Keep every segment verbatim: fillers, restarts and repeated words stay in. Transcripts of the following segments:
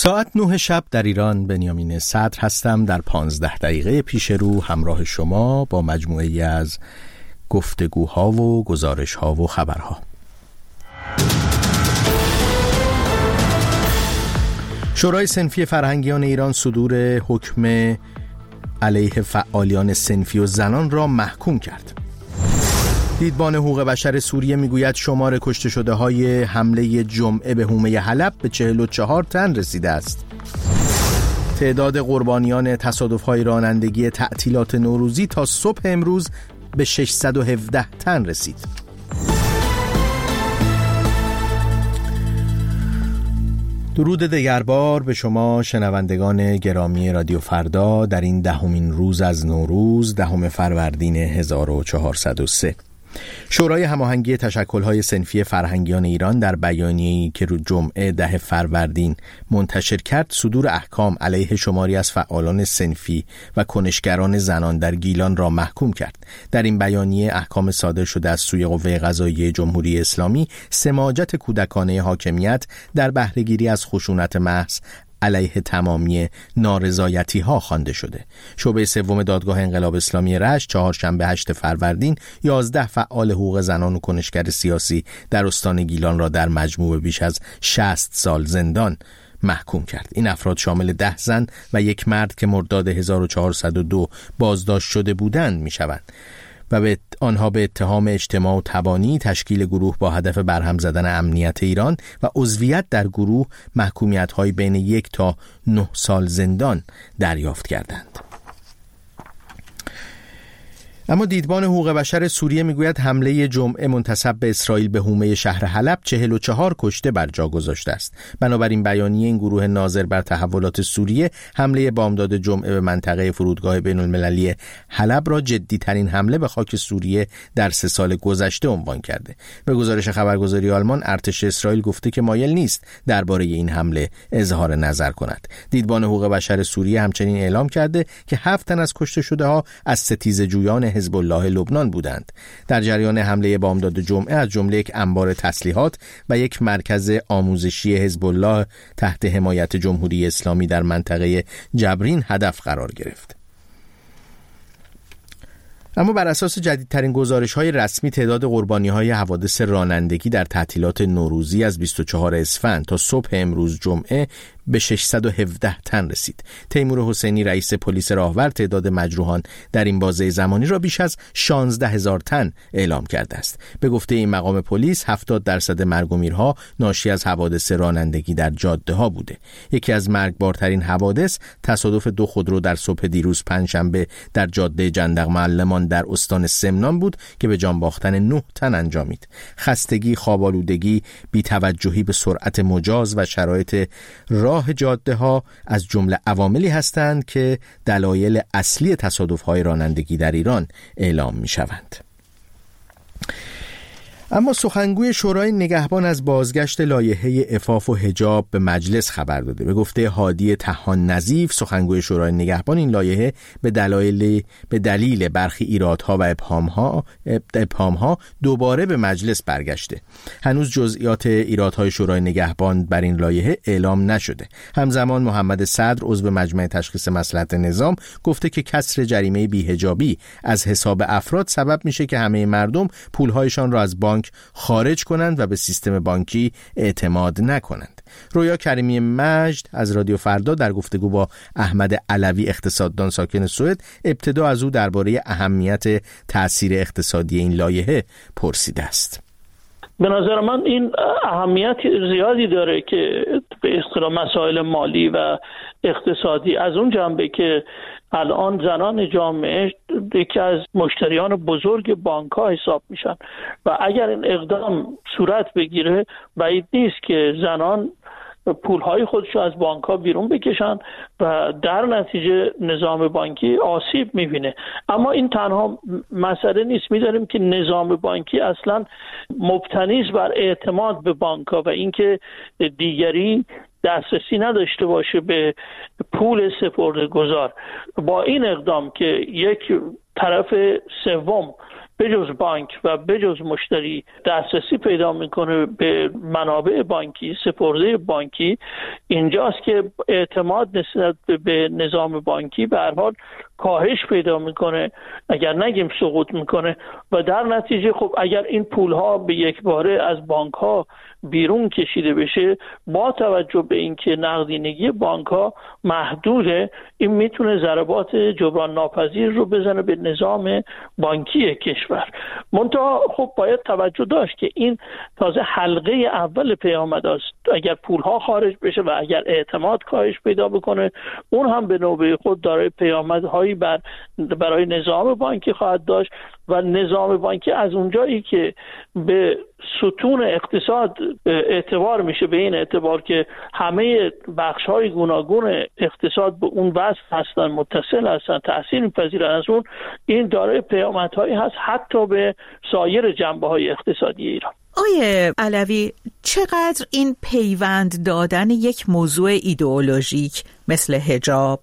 ساعت نه شب در ایران. بنیامین صدر هستم. در پانزده دقیقه پیش رو همراه شما با مجموعه‌ای از گفتگوها و گزارش‌ها و خبرها. شورای صنفی فرهنگیان ایران صدور حکم علیه فعالیان صنفی و زنان را محکوم کرد. دیدبان حقوق بشر سوریه میگوید شمار کشته شده های حمله جمعه به حومه حلب به چهل و چهار تن رسیده است. تعداد قربانیان تصادف‌های رانندگی تعطیلات نوروزی تا صبح امروز به ششصد و هفده تن رسید. درود دگربار به شما شنوندگان گرامی رادیو فردا در این دهمین روز از نوروز، دهم فروردین هزار و چهارصد و سه. شورای هماهنگی تشکل‌های صنفی فرهنگیان ایران در بیانیه‌ای که روز جمعه ده فروردین منتشر کرد، صدور احکام علیه شماری از فعالان صنفی و کنشگران زنان در گیلان را محکوم کرد. در این بیانیه احکام صادر شده از سوی قوه قضاییه جمهوری اسلامی سماجت کودکانه حاکمیت در بهره‌گیری از خشونت محض علیه تمامی نارضایتی ها خوانده شده. شعبه سوم دادگاه انقلاب اسلامی رشت چهارشنبه هشت فروردین یازده فعال حقوق زنان و کنشگر سیاسی در استان گیلان را در مجموع بیش از شصت سال زندان محکوم کرد. این افراد شامل ده زن و یک مرد که مرداد هزار و چهارصد و دو بازداشت شده بودند می شوند و به آنها به اتهام اجتماع و تبانی، تشکیل گروه با هدف برهم زدن امنیت ایران و عضویت در گروه محکومیت‌های بین یک تا نه سال زندان دریافت کردند. اما دیدبان حقوق بشر سوریه میگوید حمله جمعه منتسب به اسرائیل به حومه شهر حلب چهل و چهار کشته بر جا گذاشته است. بنابراین بیانیه این گروه ناظر بر تحولات سوریه حمله بامداد جمعه به منطقه فرودگاه بین المللی حلب را جدی ترین حمله به خاک سوریه در سه سال گذشته عنوان کرده. به گزارش خبرگزاری آلمان، ارتش اسرائیل گفته که مایل نیست درباره این حمله اظهار نظر کند. دیدبان حقوق بشر سوریه همچنین اعلام کرده که هفت تن از کشته شده ها از ستیزه‌جویان حزب الله لبنان بودند. در جریان حمله بامداد جمعه از جمله یک انبار تسلیحات و یک مرکز آموزشی حزب الله تحت حمایت جمهوری اسلامی در منطقه جبرین هدف قرار گرفت. اما بر اساس جدیدترین گزارش‌های رسمی تعداد قربانی‌های حوادث رانندگی در تعطیلات نوروزی از بیست و چهارم اسفند تا صبح امروز جمعه به ششصد و هفده تن رسید. تیمور حسینی رئیس پلیس راهور تعداد مجروحان در این بازه زمانی را بیش از شانزده هزار تن اعلام کرده است. به گفته این مقام پلیس هفتاد درصد مرگ و میرها ناشی از حوادث رانندگی در جاده ها بوده. یکی از مرگبارترین حوادث تصادف دو خودرو در صبح دیروز پنجشنبه در جاده جندق معلمان در استان سمنان بود که به جان باختن نه تن انجامید. خستگی، خواب‌آلودگی، بی‌توجهی به سرعت مجاز و شرایط راه جاده ها از جمله عواملی هستند که دلایل اصلی تصادف های رانندگی در ایران اعلام می شوند. اما سخنگوی شورای نگهبان از بازگشت لایحه عفاف و حجاب به مجلس خبر داده. به گفته هادی طحان نظیف، سخنگوی شورای نگهبان، این لایحه به دلایل به دلیل برخی ایرادها و ابهامها ابهامها دوباره به مجلس برگشته. هنوز جزئیات ایرادهای شورای نگهبان بر این لایحه اعلام نشده. همزمان محمد صدر عضو مجمع تشخیص مصلحت نظام گفته که کسر جریمه بی‌حجابی از حساب افراد سبب میشه که همه مردم پولهایشان را از بانک خارج کنند و به سیستم بانکی اعتماد نکنند. رویا کریمی مجد از رادیو فردا در گفتگو با احمد علوی اقتصاددان ساکن سوئد ابتدا از او درباره اهمیت تأثیر اقتصادی این لایحه پرسیده است. به نظر من این اهمیت زیادی داره که به اصطلاح مسائل مالی و اقتصادی از اون جنبه که الان زنان جامعه یکی از مشتریان بزرگ بانک‌ها حساب میشن و اگر این اقدام صورت بگیره بعید نیست که زنان پولهای خودشو از بانک‌ها بیرون بکشن و در نتیجه نظام بانکی آسیب می‌بینه. اما این تنها مسئله نیست. می‌دونیم که نظام بانکی اصلاً مبتنی است بر اعتماد به بانک‌ها و اینکه دیگری دسترسی نداشته باشه به پول سپرده گذار. با این اقدام که یک طرف سوم بجز بانک و بجز مشتری دسترسی پیدا میکنه به منابع بانکی، سپرده بانکی، اینجاست که اعتماد نسبت به نظام بانکی به هر حال کاهش پیدا میکنه، اگر نگیم سقوط میکنه. و در نتیجه خب اگر این پولها به یک باره از بانک ها بیرون کشیده بشه، با توجه به اینکه نقدینگی بانک ها محدوده، این میتونه ضربات جبران ناپذیر رو بزنه به نظام بانکی کشور. منتها خب باید توجه داشت که این تازه حلقه اول پیامد است. اگر پولها خارج بشه و اگر اعتماد کاهش پیدا بکنه، اون هم به نوبه خود دارای پیامدهایی بر برای نظام بانکی خواهد داشت و نظام بانکی از اونجایی که به ستون اقتصاد اعتبار میشه، به این اعتبار که همه بخش‌های گوناگون اقتصاد به اون وصف هستن، متصل هستن، تأثیر می‌پذیرن از اون، این دارای پیامدهایی هست حتی به سایر جنبه‌های اقتصادی ایران. آیه علوی، چقدر این پیوند دادن یک موضوع ایدئولوژیک مثل حجاب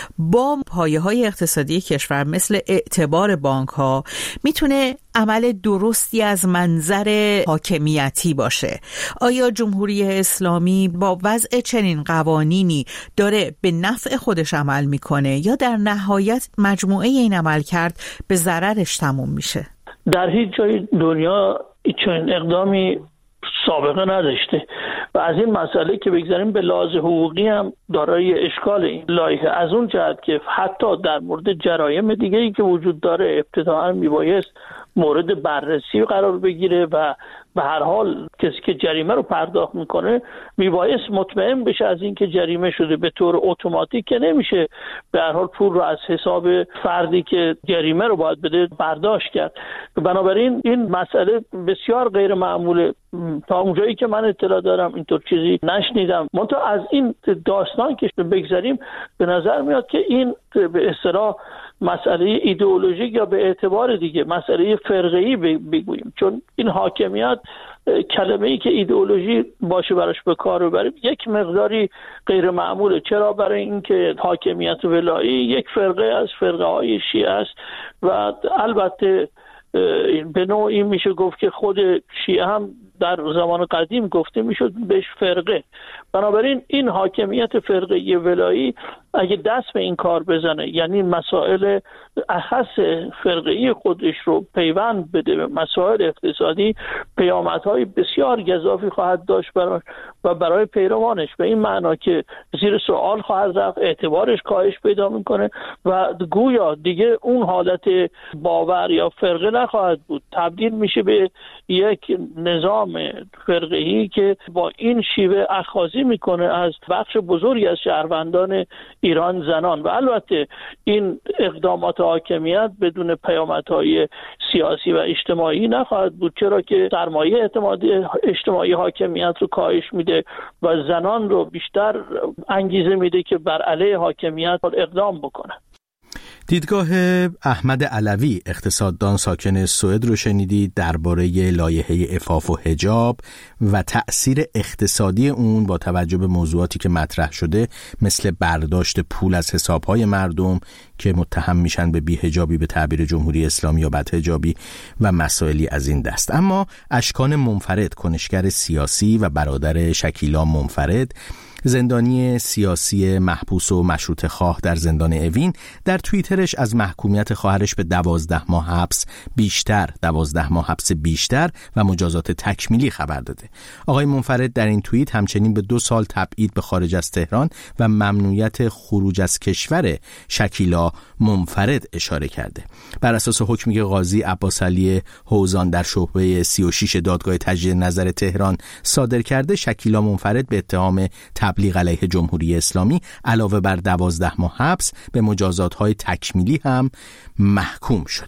با پایه‌های اقتصادی کشور مثل اعتبار بانک‌ها میتونه عمل درستی از منظر حاکمیتی باشه؟ آیا جمهوری اسلامی با وضع چنین قوانینی داره به نفع خودش عمل میکنه یا در نهایت مجموعه این عمل کرد به ضررش تموم میشه؟ در هیچ جای دنیا چنین اقدامی سابقه نداشته و از این مسئله که بگذاریم به لحاظ حقوقی هم دارای اشکال این لایحه، از اون جهت که حتی در مورد جرایم دیگه‌ای که وجود داره ابتداءً میبایست مورد بررسی قرار بگیره و به هر حال کسی که جریمه رو پرداخت میکنه میبایست مطمئن بشه از این که جریمه شده. به طور اتوماتیک که نمیشه به هر حال پول رو از حساب فردی که جریمه رو باید بده برداشت کرد. بنابراین این مسئله بسیار غیر معموله. تا اونجایی که من اطلاع دارم اینطور چیزی نشنیدم. منتها از این داستان که بگذاریم به نظر میاد که این به اصطلاح مسئله ایدئولوژیک یا به اعتبار دیگه مسئله فرقه‌ای بگوییم، چون این حاکمیت کلمه‌ای که ایدئولوژی باشه براش به کار ببریم یک مقداری غیر معموله. چرا؟ برای اینکه حاکمیت ولایی یک فرقه از فرقه‌های شیعه است و البته به نوعی میشه گفت که خود شیعه هم در زمان قدیم گفته میشد بهش فرقه. بنابراین این حاکمیت فرقه ولایی اگه دست به این کار بزنه، یعنی مسائل اخص فرقه‌ای خودش رو پیوند بده به مسائل اقتصادی، پیامدهای بسیار گزافی خواهد داشت برای و برای پیروانش، به این معنا که زیر سوال خواهد رفت، اعتبارش کاهش پیدا میکنه و گویا دیگه اون حالت باور یا فرقه نخواهد بود، تبدیل میشه به یک نظام فرقه‌ای که با این شیوه اخاذی میکنه از بخش بزرگی از شهروندان ایران زنان. و البته این اقدامات حاکمیت بدون پیامدهای سیاسی و اجتماعی نخواهد بود، چرا که سرمایه اعتمادی اجتماعی حاکمیت رو کاهش میده و زنان رو بیشتر انگیزه میده که بر علیه حاکمیت اقدام بکنه. دیدگاه احمد علوی، اقتصاددان ساکن سوئد رو شنیدید درباره لایحه عفاف و حجاب و تأثیر اقتصادی اون با توجه به موضوعاتی که مطرح شده مثل برداشت پول از حسابهای مردم که متهم میشن به بی‌حجابی به تعبیر جمهوری اسلامی یا بدحجابی و مسائلی از این دست. اما اشکان منفرد، کنشگر سیاسی و برادر شکیلا منفرد، زندانی سیاسی محبوس و مشروطه خواه در زندان اوین، در توییترش از محکومیت خواهرش به دوازده ماه حبس بیشتر دوازده ماه حبس بیشتر و مجازات تکمیلی خبر داده. آقای منفرد در این توییت همچنین به دو سال تبعید به خارج از تهران و ممنوعیت خروج از کشور شکیلا منفرد اشاره کرده. بر اساس حکمی که قاضی عباس علی حوزان در شعبه سی و شش دادگاه تجدید نظر تهران صادر کرده، شکیلا منفرد به اتهام تبلیغ علیه جمهوری اسلامی علاوه بر دوازده ماه حبس به مجازات‌های تکمیلی هم محکوم شده.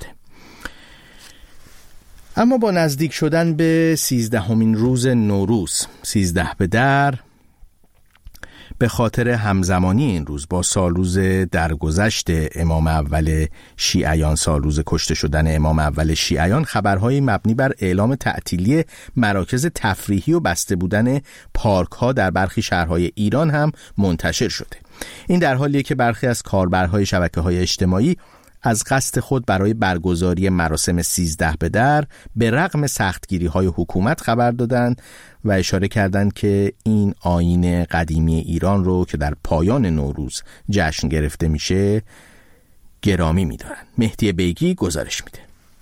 اما با نزدیک شدن به سیزدهمین روز نوروز، سیزده به در، به خاطر همزمانی این روز با سالروز درگذشت امام اول شیعیان، سالروز کشته شدن امام اول شیعیان، خبرهای مبنی بر اعلام تعطیلی مراکز تفریحی و بسته بودن پارک ها در برخی شهرهای ایران هم منتشر شده. این در حالیه که برخی از کاربرهای شبکه‌های اجتماعی از قصد خود برای برگزاری مراسم سیزده به در به رغم سختگیری‌های حکومت خبر دادند و اشاره کردند که این آیین قدیمی ایران رو که در پایان نوروز جشن گرفته میشه گرامی می‌دارن. مهدی بیگی گزارش میده.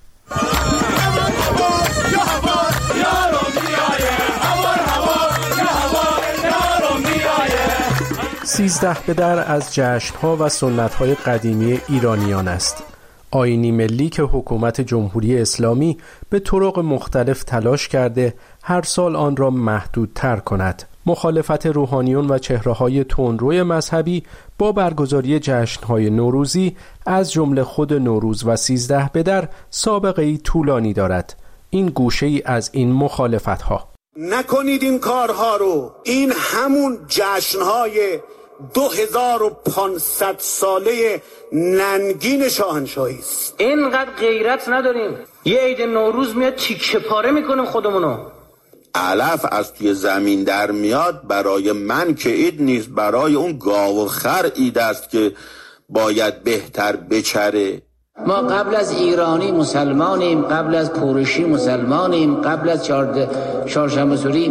سیزده به در از جشن‌ها و سنت‌های قدیمی ایرانیان است. آیینی ملی که حکومت جمهوری اسلامی به طرق مختلف تلاش کرده هر سال آن را محدودتر کند. مخالفت روحانیون و چهره‌های تندروی مذهبی با برگزاری جشن‌های نوروزی از جمله خود نوروز و سیزده به در سابقه‌ای طولانی دارد. این گوشه‌ای از این مخالفت‌ها. نکنید این کارها رو. این همون جشن‌های دو هزار و پانصد ساله ننگین شاهنشاهی است. اینقدر غیرت نداریم. یه عید نوروز میاد تیکه پاره میکنیم خودمونو. علف از توی زمین در میاد. برای من که عید نیست، برای اون گاو و خر عید است که باید بهتر بچره. ما قبل از ایرانی مسلمانیم، قبل از کورشی مسلمانیم، قبل از چهارشنبه سوری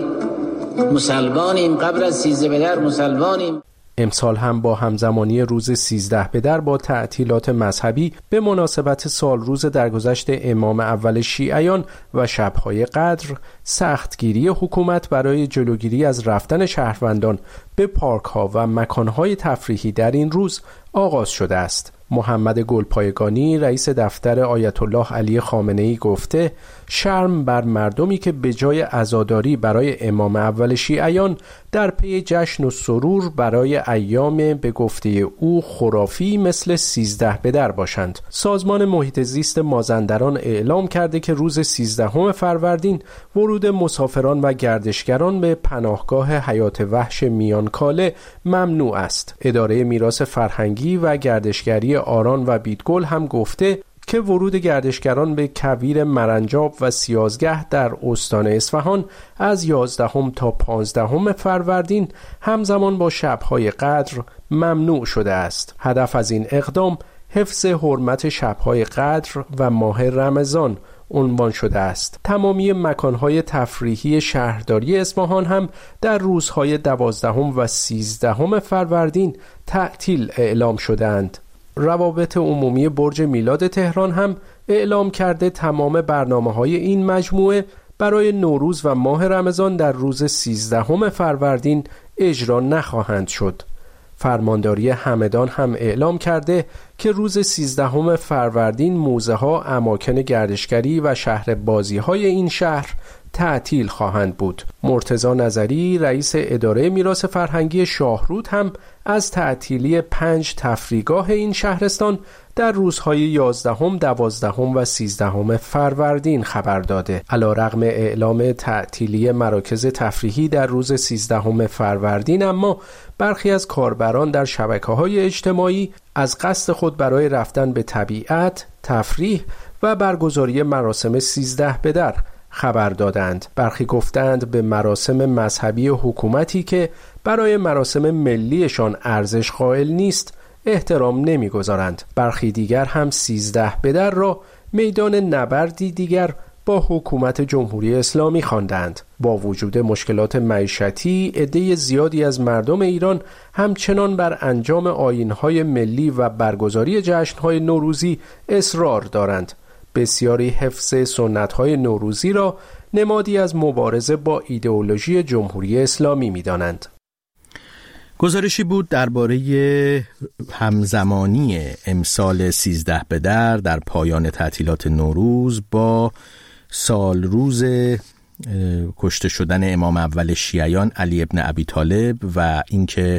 مسلمانیم، قبل از سیزده به در مسلمانیم. امسال هم با همزمانی روز سیزده به در با تعطیلات مذهبی به مناسبت سال روز درگذشت امام اول شیعیان و شب‌های قدر، سختگیری حکومت برای جلوگیری از رفتن شهروندان به پارک‌ها و مکان‌های تفریحی در این روز آغاز شده است. محمد گلپایگانی رئیس دفتر آیت الله علی خامنه‌ای گفته شرم بر مردمی که به جای عزاداری برای امام اول شیعیان در پی جشن و سرور برای ایام به گفته او خرافی مثل سیزده به در باشند. سازمان محیط زیست مازندران اعلام کرده که روز سیزدهم فروردین ورود مسافران و گردشگران به پناهگاه حیات وحش میانکاله ممنوع است. اداره میراث فرهنگی و گردشگری آران و بیدگل هم گفته که ورود گردشگران به کویر مرنجاب و سیازگه در استان اصفهان از یازدهم تا پانزدهم فروردین همزمان با شب‌های قدر ممنوع شده است. هدف از این اقدام حفظ حرمت شب‌های قدر و ماه رمضان عنوان شده است. تمامی مکان‌های تفریحی شهرداری اصفهان هم در روزهای دوازدهم و سیزدهم فروردین تعطیل اعلام شده‌اند. روابط عمومی برج میلاد تهران هم اعلام کرده تمام برنامه‌های این مجموعه برای نوروز و ماه رمضان در روز سیزدهم فروردین اجرا نخواهند شد. فرمانداری همدان هم اعلام کرده که روز سیزدهم فروردین موزه‌ها، اماکن گردشگری و شهر بازی‌های این شهر تعطیل خواهند بود. مرتضی نظری رئیس اداره میراث فرهنگی شاهرود هم از تعطیلی پنج تفریحگاه این شهرستان در روزهای یازدهم، دوازدهم و سیزدهم فروردین خبر داده. علی‌رغم اعلام تعطیلی مراکز تفریحی در روز سیزدهم فروردین، اما برخی از کاربران در شبکه‌های اجتماعی از قصد خود برای رفتن به طبیعت، تفریح و برگزاری مراسم سیزده به در خبر دادند. برخی گفتند به مراسم مذهبی حکومتی که برای مراسم ملیشان ارزش قائل نیست احترام نمیگذارند. برخی دیگر هم سیزده به در را میدان نبردی دیگر با حکومت جمهوری اسلامی خواندند. با وجود مشکلات معیشتی، عده زیادی از مردم ایران همچنان بر انجام آیین‌های ملی و برگزاری جشن‌های نوروزی اصرار دارند. بسیاری حفظ سنت‌های نوروزی را نمادی از مبارزه با ایدئولوژی جمهوری اسلامی می‌دانند. گزارشی بود درباره همزمانی امسال سیزده به در در پایان تعطیلات نوروز با سال روز کشته شدن امام اول شیعیان علی ابن ابی طالب و اینکه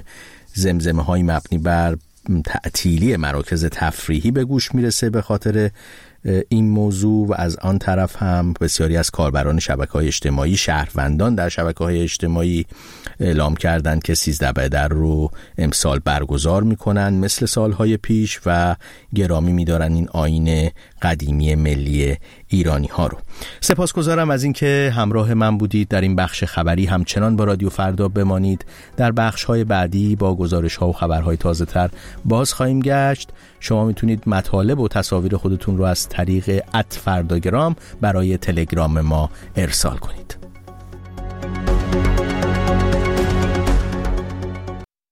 زمزمه‌های مبنی بر تعطیلی مراکز تفریحی به گوش میرسه به خاطر این موضوع و از آن طرف هم بسیاری از کاربران شبکه‌های اجتماعی، شهروندان در شبکه‌های اجتماعی اعلام کردند که سیزده بدر رو امسال برگزار میکنن مثل سالهای پیش و گرامی میدارن این آیین قدیمی ملی ایرانی ها رو. سپاسگزارم از اینکه همراه من بودید در این بخش خبری. همچنان با رادیو فردا بمانید. در بخش های بعدی با گزارش ها و خبرهای تازه تر باز خواهیم گشت. شما میتونید مطالب و تصاویر خودتون رو از طریق ات فرداگرام برای تلگرام ما ارسال کنید.